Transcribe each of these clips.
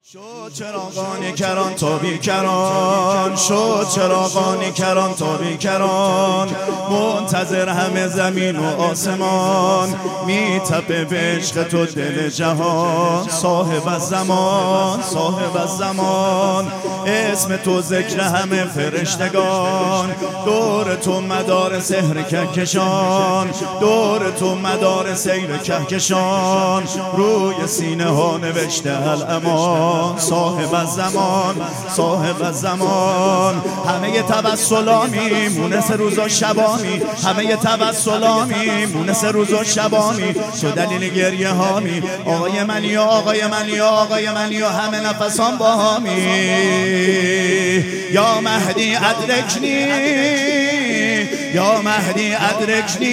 شد چراغانی کران تا بیکران، شد چراغانی کران تا بیکران، منتظر همه زمین و آسمان، میتپه به عشق تو دل جهان، صاحب الزمان صاحب الزمان، اسم تو ذکر همه فرشتگان، دور تو مدار سحر کهکشان، دور تو مدار سیر کهکشان، روی سینه ها نوشته الامان، صاحب الزمان صاحب الزمان، همه توسلامی مونس روز و شبامی، همه توسلامی مونس روز و شبامی، تو دلیل گریه هامی، آقای منی و آقای منی و آقای منی و همه نفسان با هامی، یا مهدی ادرکنی یا مهدی ادرکنی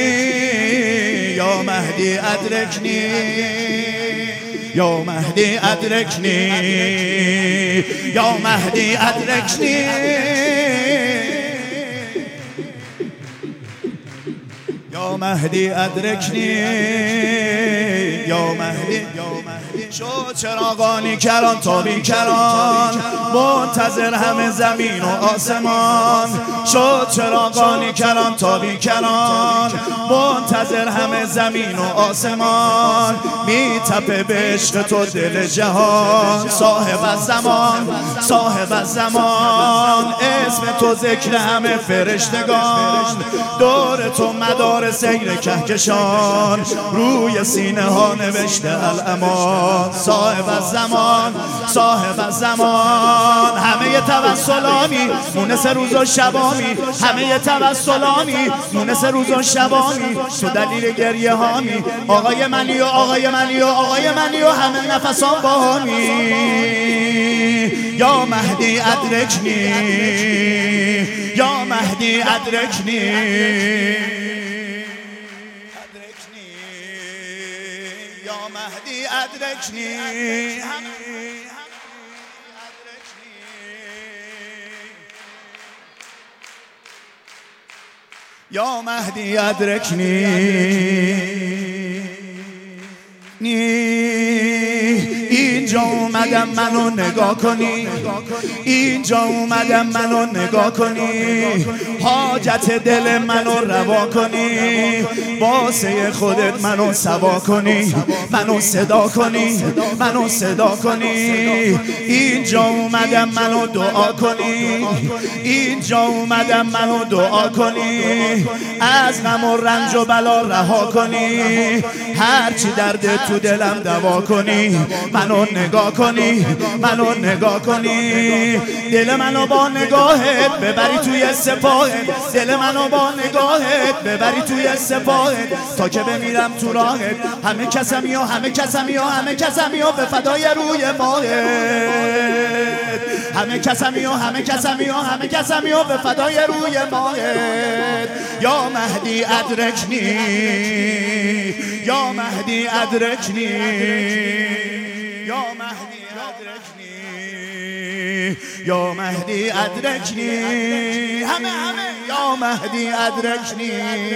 یا مهدی ادرکنی یا مهدی ادرکنی یا مهدی ادرکنی یا مهدی ادرکنی یا مهدی شد چراغانی کران تا بیکران، منتظر همه زمین و آسمان، شد چراغانی کران تا بیکران، منتظر همه زمین و آسمان، میتپه به عشق تو دل جهان، صاحب الزمان صاحب الزمان، اسم تو ذکر همه فرشتگان، دور تو مدار سیر کهکشان، روی سینه ها نوشته الامان، صاحب الزمان صاحب الزمان، همه توسلامی مونس روز و شبامی، همه توسلامی مونس روز و شبامی، تو دلیل گریه هامی، آقای منی و آقای منی و آقای منی و همه نفسان با هامی، یا مهدی ادرکنی یا مهدی ادرکنی یا مهدی ادرکنی یا مهدی ادرکنی اینجا اومدم منو نگاه کنی، اینجا اومدم منو نگاه کنی، حاجت دل منو روا کنی، واسه خودت منو سوا کنی، منو صدا کنی، منو صدا کنی، اینجا اومدم منو دعا کنی، اینجا اومدم منو دعا کنی، از غم و رنج و بلا رها کنی، هرچی درد تو دلم دوا کنی، منو نگاه کنی، منو نگاه کنی، دل منو با نگاهت ببری توی سپاهت، دل منو با نگاهت ببری توی سپاهت، تا که بمیرم تو راهت، همه کسمی و همه کسمی و همه کسمی و به فدای روی ماهت، همه کسمی و همه کسمی و همه کسمی و به فدای روی ماهت، یا مهدی ادرکنی یا مهدی ادرکنی یا مهدی ادرکنی یا مهدی ادرکنی همه یا مهدی ادرکنی.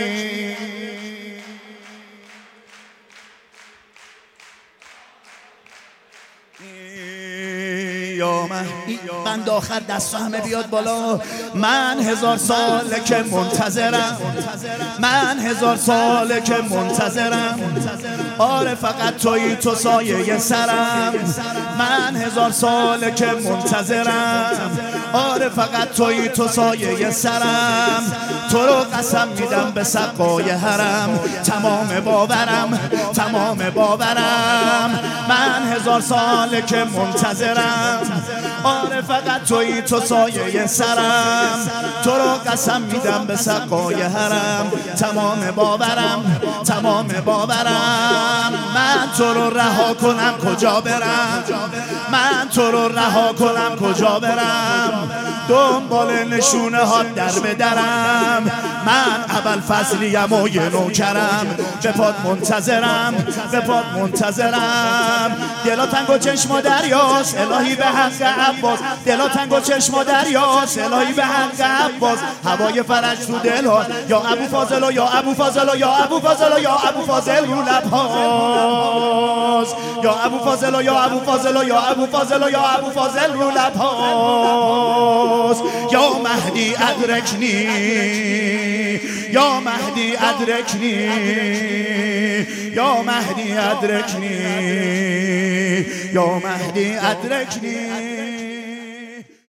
بند آخر دست همه بیاد بالا، من 1000 ساله که منتظرم، من 1000 ساله که منتظرم، آره فقط تویی تو سایه سرم، من 1000 ساله که منتظرم، آره فقط تویی تو سایه سرم، تو رو قسم میدم به سقای حرم، تمام باورم تمام باورم، من 1000 ساله که منتظرم، آره فقط تویی تو سایه سرم، تو رو قسم میدم به سقای حرم، تمام باورم تمام باورم، من تو رو رها کنم کجا برم، من تو رو رها کنم کجا برم، دنبال نشونه ها در به درم، من اول فصلیم و یه نوکرم، به پات منتظرم، به پات منتظرم. دلا تنگ و چشم و دریاست الهی به حق عباس، دلا تنگ و چشم و دریاست الهی به حق عباس. هوای فرج تو دل ها، یا ابو فاضل و یا ابو فاضل و یا ابو فاضل و یا ابو فاضل رو لب هاست، یا ابو فاضل و یا ابو فاضل و یا ابو فاضل و یا ابو فاضل رو لب هاست. یا مهدی ادرکنی، یا مهدی ادرکنی، یا مهدی ادرکنی، یا مهدی ادرکنی.